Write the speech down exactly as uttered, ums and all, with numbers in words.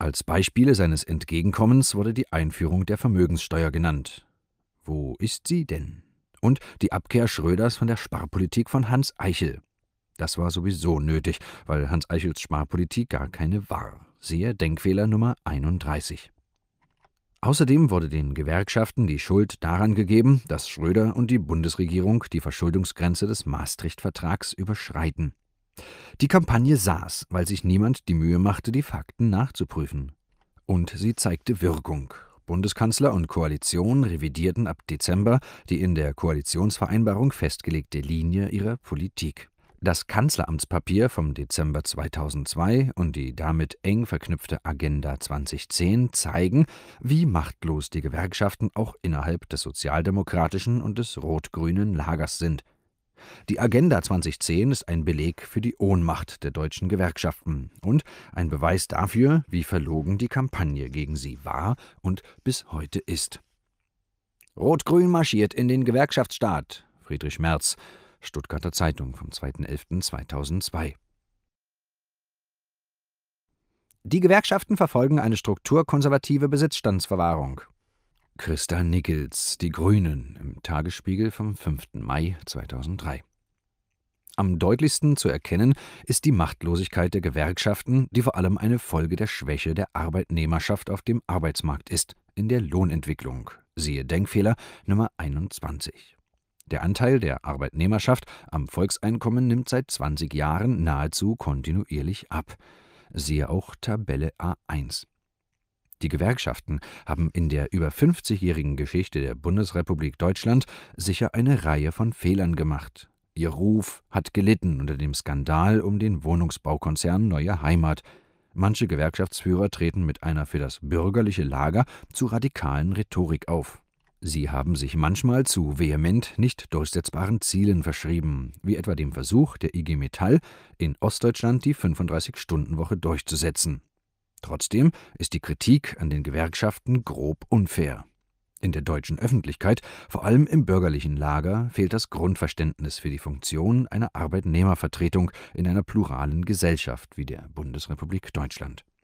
Als Beispiele seines Entgegenkommens wurde die Einführung der Vermögenssteuer genannt. Wo ist sie denn? Und die Abkehr Schröders von der Sparpolitik von Hans Eichel. Das war sowieso nötig, weil Hans Eichels Sparpolitik gar keine war. Siehe Denkfehler Nummer einunddreißig. Außerdem wurde den Gewerkschaften die Schuld daran gegeben, dass Schröder und die Bundesregierung die Verschuldungsgrenze des Maastricht-Vertrags überschreiten. Die Kampagne saß, weil sich niemand die Mühe machte, die Fakten nachzuprüfen. Und sie zeigte Wirkung. Bundeskanzler und Koalition revidierten ab Dezember die in der Koalitionsvereinbarung festgelegte Linie ihrer Politik. Das Kanzleramtspapier vom Dezember zweitausendzwei und die damit eng verknüpfte Agenda zweitausendzehn zeigen, wie machtlos die Gewerkschaften auch innerhalb des sozialdemokratischen und des rot-grünen Lagers sind. Die Agenda zweitausendzehn ist ein Beleg für die Ohnmacht der deutschen Gewerkschaften und ein Beweis dafür, wie verlogen die Kampagne gegen sie war und bis heute ist. Rot-Grün marschiert in den Gewerkschaftsstaat. Friedrich Merz, Stuttgarter Zeitung vom zweiter elfter zweitausendzwei. Die Gewerkschaften verfolgen eine strukturkonservative Besitzstandsverwahrung. Christa Nickels, Die Grünen, im Tagesspiegel vom fünfter Mai zweitausenddrei. Am deutlichsten zu erkennen ist die Machtlosigkeit der Gewerkschaften, die vor allem eine Folge der Schwäche der Arbeitnehmerschaft auf dem Arbeitsmarkt ist, in der Lohnentwicklung. Siehe Denkfehler Nummer einundzwanzig. Der Anteil der Arbeitnehmerschaft am Volkseinkommen nimmt seit zwanzig Jahren nahezu kontinuierlich ab. Siehe auch Tabelle A eins. Die Gewerkschaften haben in der über fünfzigjährigen Geschichte der Bundesrepublik Deutschland sicher eine Reihe von Fehlern gemacht. Ihr Ruf hat gelitten unter dem Skandal um den Wohnungsbaukonzern Neue Heimat. Manche Gewerkschaftsführer treten mit einer für das bürgerliche Lager zu radikalen Rhetorik auf. Sie haben sich manchmal zu vehement nicht durchsetzbaren Zielen verschrieben, wie etwa dem Versuch der I G Metall, in Ostdeutschland die fünfunddreißig-Stunden-Woche durchzusetzen. Trotzdem ist die Kritik an den Gewerkschaften grob unfair. In der deutschen Öffentlichkeit, vor allem im bürgerlichen Lager, fehlt das Grundverständnis für die Funktion einer Arbeitnehmervertretung in einer pluralen Gesellschaft wie der Bundesrepublik Deutschland.